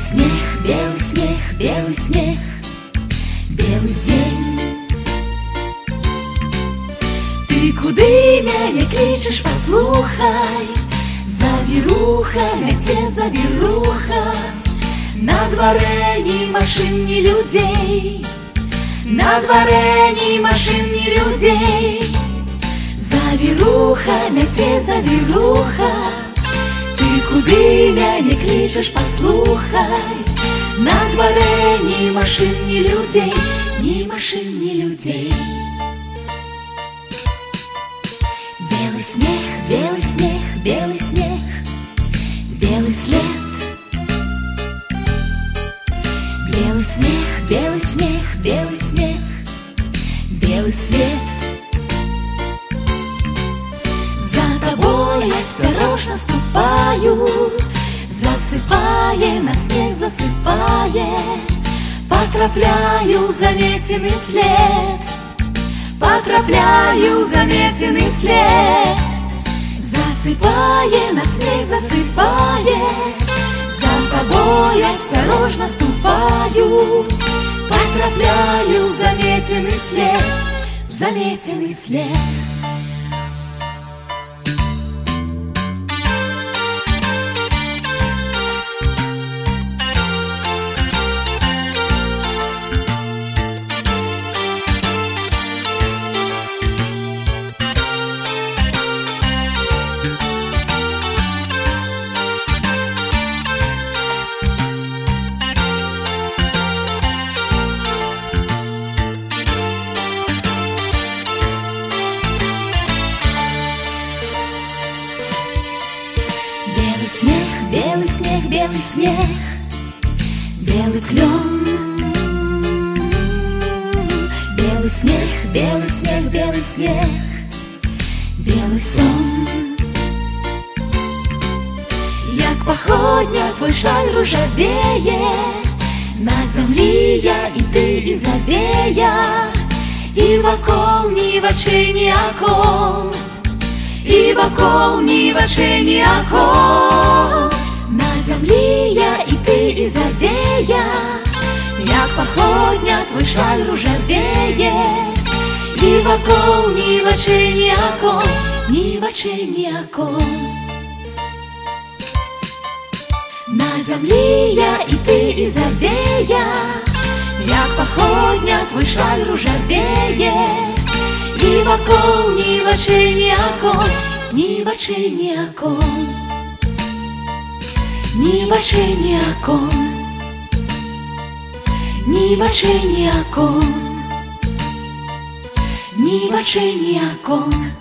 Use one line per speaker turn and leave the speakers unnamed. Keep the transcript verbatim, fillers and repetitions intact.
снег, белый снег, белый снег, белый день. Ты куды меня кличешь, послухай, завіруха, мяце завіруха. На дворе ни машин, ни людей, на дворе ни машин, ни людей. Завіруха, мяце завіруха. Ты куды меня кличешь, послухай, на дворе ни машин, ни людей, ни машин, ни людей. Белый снег, белый снег, белый снег, белый след. Белый снег, белый снег, белый снег, белый свет. За тобой осторожно ступаю, засыпая, на снег засыпая, потрапляю заметенный след, потрапляю заметенный след. Засыпая, на снег засыпая, за тобой осторожно ступаю, потрапляю заметенный след, заметенный след. Белый снег, белый снег, белый снег, белый клен. Белый снег, белый снег, белый снег, белый сон. Як походня твой шаль ружавее, на землі я і ти, і забея, і вокол ні вачей, ні окол. І вокол ні вачей, ні окол. На землі я і ти, і забея, як походня твой шаль ружавее, і вокол ні вачей, ні окол, ні вачей, ні окол. На землі я і ти, і забея, як походня твой шаль ружавее, і вокол ні вачей, ні окол, ні вачей, ні окол. Ні вачей, ні окол, ні вачей, ні окол, ні вачей, ні окол.